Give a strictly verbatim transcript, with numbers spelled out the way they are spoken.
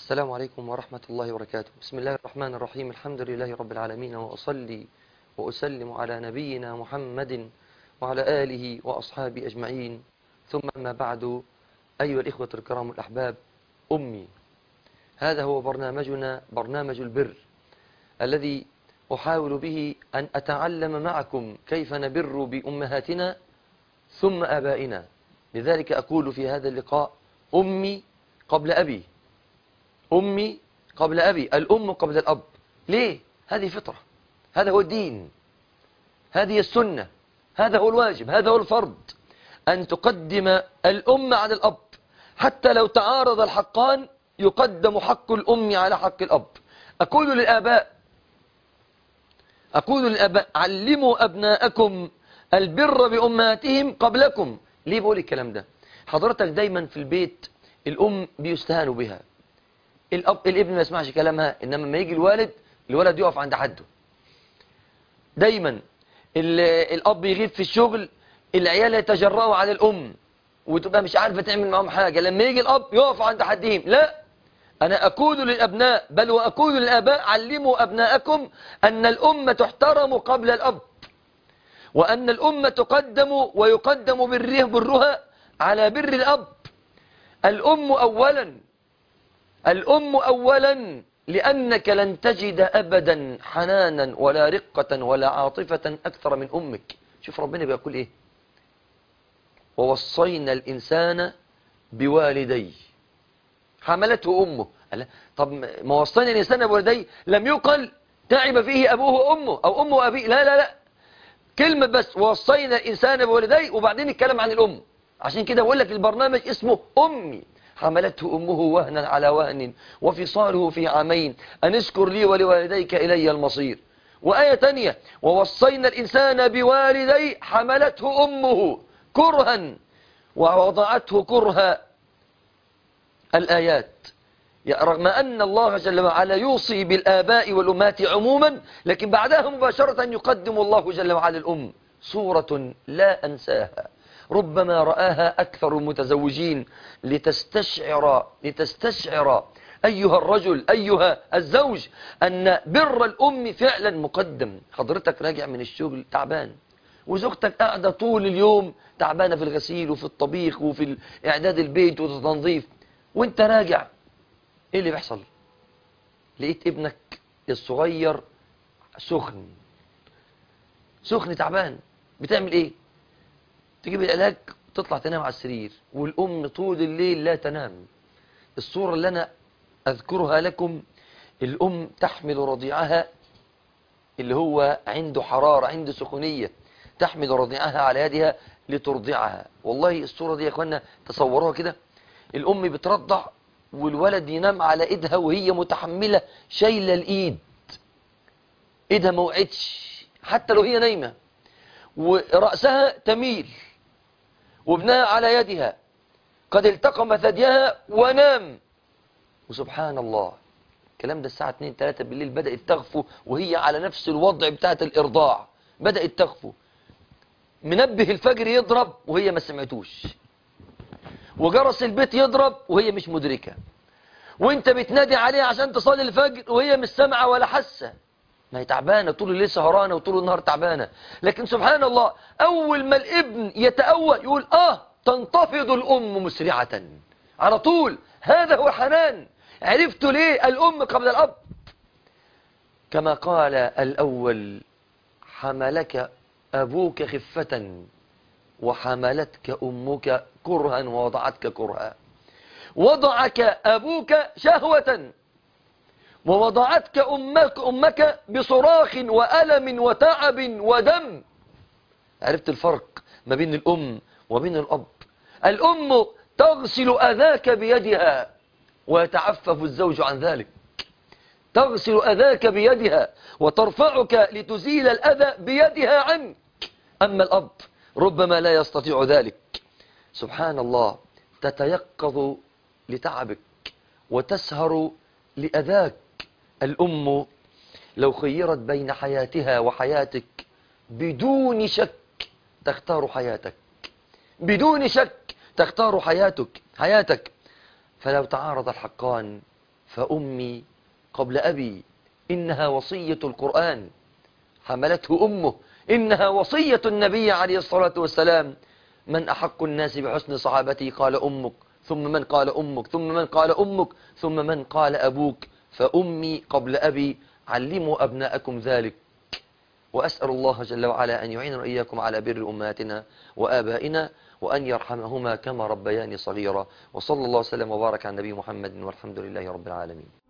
السلام عليكم ورحمة الله وبركاته. بسم الله الرحمن الرحيم. الحمد لله رب العالمين، وأصلي وأسلم على نبينا محمد وعلى آله وأصحابه أجمعين، ثم أما بعد. أيها الإخوة الكرام الأحباب، أمي، هذا هو برنامجنا، برنامج البر، الذي أحاول به أن أتعلم معكم كيف نبر بأمهاتنا ثم آبائنا. لذلك أقول في هذا اللقاء: أمي قبل أبي، أمي قبل أبي، الأم قبل الأب. ليه؟ هذه فطرة، هذا هو الدين، هذه السنة، هذا هو الواجب، هذا هو الفرض، أن تقدم الأم على الأب. حتى لو تعارض الحقان يقدم حق الأم على حق الأب. أقول للآباء أقول للآباء علموا أبناءكم البر بأمهاتهم قبلكم. ليه بقول الكلام ده؟ حضرتك دايما في البيت الأم بيستهانوا بها، الأب الابن ما يسمعش كلامها، إنما لما يجي الوالد الولد يقف عند حده. دايما الأب يغيب في الشغل، العيال يتجرأوا على الأم وتبقى مش عارفة تعمل معهم حاجة. لما يجي الأب يقف عند حدهم. لا، أنا أقول للأبناء، بل وأقول للآباء: علموا أبناءكم أن الأم تحترم قبل الأب، وأن الأم تقدم ويقدم بره برها على بر الأب. الأم أولا، الأم أولا، لأنك لن تجد أبدا حنانا ولا رقة ولا عاطفة أكثر من أمك. شوف ربنا بيقول إيه: ووصينا الإنسان بوالديه حملته أمه. طب ما وصينا الإنسان بوالديه لم يقل تعب فيه أبوه وأمه أو أمه وأبيه، لا لا لا، كلمة بس ووصينا الإنسان بوالديه وبعدين نتكلم عن الأم. عشان كده بقول لك البرنامج اسمه أمي. حملته أمه وهنا على وهن وفصاله في عامين أن اشكر لي ولوالديك إلي المصير. وآية تانية: ووصينا الإنسان بوالديه حملته أمه كرها ووضعته كرها. الآيات، رغم أن الله جل وعلا يوصي بالآباء والأمهات عموما، لكن بعدها مباشرة يقدم الله جل وعلا الأم. صورة لا أنساها، ربما رآها أكثر المتزوجين لتستشعر لتستشعر أيها الرجل، أيها الزوج، أن بر الأم فعلا مقدم. حضرتك راجع من الشغل تعبان، وزوجتك قاعدة طول اليوم تعبانة في الغسيل وفي الطبيخ وفي إعداد البيت والتنظيف، وانت راجع ايه اللي بيحصل؟ لقيت ابنك الصغير سخن سخن تعبان. بتعمل ايه؟ تجيب العلاج وتطلع تنام على السرير، والأم طول الليل لا تنام. الصورة اللي أنا أذكرها لكم: الأم تحمل رضيعها اللي هو عنده حرارة، عنده سخونية، تحمل رضيعها على يدها لترضعها. والله الصورة دي يا أخوانا تصوروها كده: الأم بترضع والولد ينام على إيدها وهي متحملة شايلة الإيد، إيدها ما وقعتش حتى لو هي نايمة، ورأسها تميل، وابنها على يدها قد التقم ثديها ونام. وسبحان الله، الكلام ده الساعة اتنين تلاتة بالليل بدأت تغفو وهي على نفس الوضع بتاعت الإرضاع، بدأت تغفو. منبه الفجر يضرب وهي ما سمعتوش، وجرس البيت يضرب وهي مش مدركة، وانت بتنادي عليها عشان تصلي الفجر وهي مش سامعة ولا حاسة. ما هي تعبانة طول الليل، سهرانة وطول النهار تعبانة. لكن سبحان الله، أول ما الابن يتأول يقول آه تنتفض الأم مسرعة على طول. هذا هو حنان. عرفت ليه الأم قبل الأب؟ كما قال الأول: حملك أبوك خفة وحملتك أمك كرها ووضعتك كرها. وضعك أبوك شهوة ووضعتك أمك, أمك بصراخ وألم وتعب ودم. عرفت الفرق ما بين الأم وبين الأب؟ الأم تغسل أذاك بيدها ويتعفف الزوج عن ذلك، تغسل أذاك بيدها وترفعك لتزيل الأذى بيدها عنك. أما الأب ربما لا يستطيع ذلك. سبحان الله، تتيقظ لتعبك وتسهر لأذاك. الأم لو خيرت بين حياتها وحياتك بدون شك تختار حياتك، بدون شك تختار حياتك حياتك فلو تعارض الحقان فأمي قبل أبي، إنها وصية القرآن، حملته أمه، إنها وصية النبي عليه الصلاة والسلام. من أحق الناس بحسن صحابتي؟ قال أمك، ثم من؟ قال أمك، ثم من؟ قال أمك، ثم من؟ قال أبوك. فأمي قبل أبي، علموا أبناءكم ذلك. وأسأل الله جل وعلا أن يعيننا وإياكم على بر أمهاتنا وآبائنا، وأن يرحمهما كما ربياني صغيرا. وصلى الله وسلم وبارك على النبي محمد، والحمد لله رب العالمين.